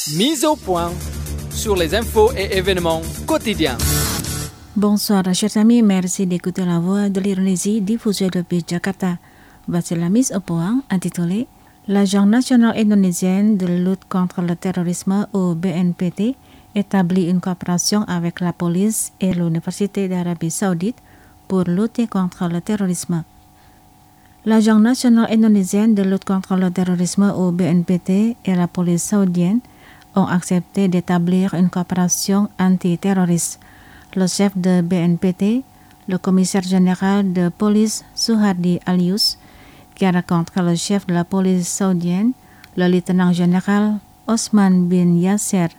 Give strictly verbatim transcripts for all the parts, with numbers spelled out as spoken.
Mise au point sur les infos et événements quotidiens. Bonsoir chers amis, merci d'écouter la voix de l'Indonésie diffusée depuis Jakarta. Voici la mise au point intitulée L'Agence nationale indonésienne de lutte contre le terrorisme ou B N P T établit une coopération avec la police et l'Université d'Arabie Saoudite pour lutter contre le terrorisme. L'Agence nationale indonésienne de lutte contre le terrorisme ou B N P T et la police saoudienne ont accepté d'établir une coopération antiterroriste. Le chef de B N P T, le commissaire général de police Suhardi Alyus, qui rencontre le chef de la police saoudienne, le lieutenant général Osman bin Yasser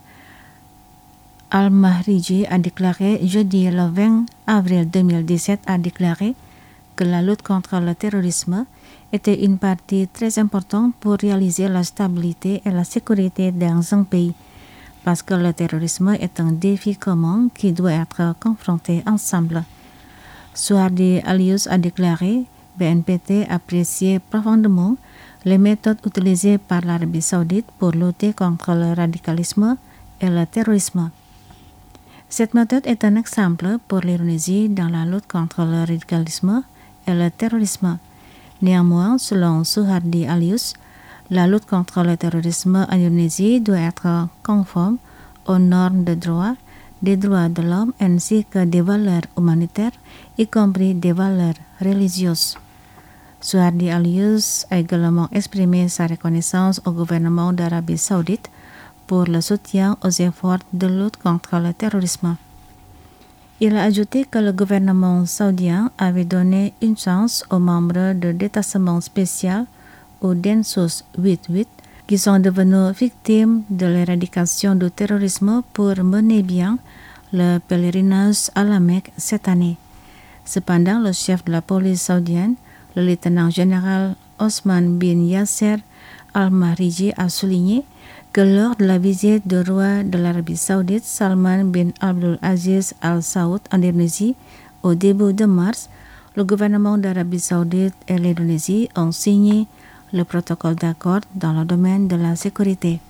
Al-Mahriji, a déclaré jeudi le vingt avril deux mille dix-sept a déclaré que la lutte contre le terrorisme était une partie très importante pour réaliser la stabilité et la sécurité dans un pays, parce que le terrorisme est un défi commun qui doit être confronté ensemble. Suhardi Alyus a déclaré B N P T appréciait profondément les méthodes utilisées par l'Arabie Saoudite pour lutter contre le radicalisme et le terrorisme. Cette méthode est un exemple pour l'Indonésie dans la lutte contre le radicalisme et le terrorisme. Néanmoins, selon Suhardi Alyus, la lutte contre le terrorisme en Indonésie doit être conforme aux normes de droit, des droits de l'homme ainsi que des valeurs humanitaires, y compris des valeurs religieuses. Suhardi Alyus a également exprimé sa reconnaissance au gouvernement d'Arabie Saoudite pour le soutien aux efforts de lutte contre le terrorisme. Il a ajouté que le gouvernement saoudien avait donné une chance aux membres de détachement spécial ou Densus quatre-vingt-huit qui sont devenus victimes de l'éradication du terrorisme pour mener bien le pèlerinage à la Mecque cette année. Cependant, le chef de la police saoudienne, le lieutenant général Osman bin Yasser Al-Mahriji, a souligné que lors de la visite du roi de l'Arabie Saoudite Salman bin Abdul Aziz Al Saoud en Indonésie au début de mars, le gouvernement d'Arabie Saoudite et l'Indonésie ont signé le protocole d'accord dans le domaine de la sécurité.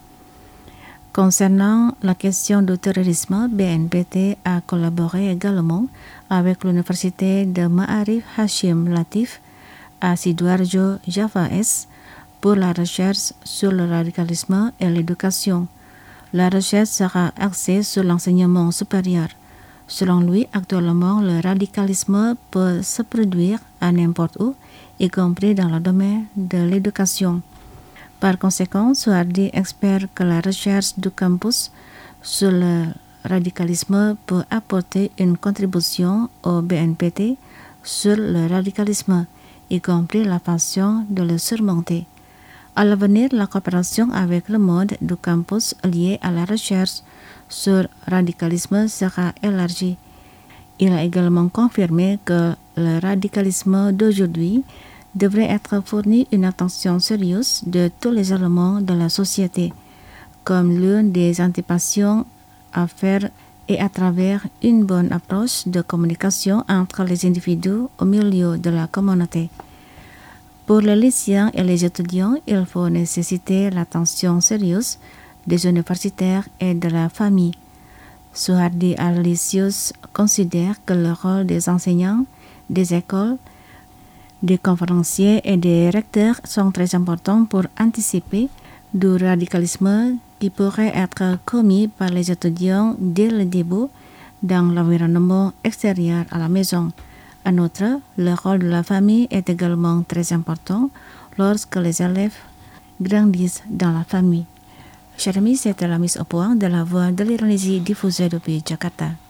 Concernant la question du terrorisme, B N P T a collaboré également avec l'université de Ma'arif Hashim Latif à Sidoarjo, Java Est, pour la recherche sur le radicalisme et l'éducation. La recherche sera axée sur l'enseignement supérieur. Selon lui, actuellement, le radicalisme peut se produire à n'importe où, y compris dans le domaine de l'éducation. Par conséquent, Suhardi espère que la recherche du campus sur le radicalisme peut apporter une contribution au B N P T sur le radicalisme, y compris la façon de le surmonter. À l'avenir, la coopération avec le monde du campus lié à la recherche sur le radicalisme sera élargie. Il a également confirmé que le radicalisme d'aujourd'hui devrait être fourni une attention sérieuse de tous les éléments de la société, comme l'une des anticipations à faire et à travers une bonne approche de communication entre les individus au milieu de la communauté. Pour les lycéens et les étudiants, il faut nécessiter l'attention sérieuse des universitaires et de la famille. Suhardi Alyus considère que le rôle des enseignants, des écoles, des conférenciers et des recteurs sont très importants pour anticiper du radicalisme qui pourrait être commis par les étudiants dès le début dans l'environnement extérieur à la maison. En outre, le rôle de la famille est également très important lorsque les élèves grandissent dans la famille. Chers amis, c'était la mise au point de la voix de l'Indonésie diffusée depuis Jakarta.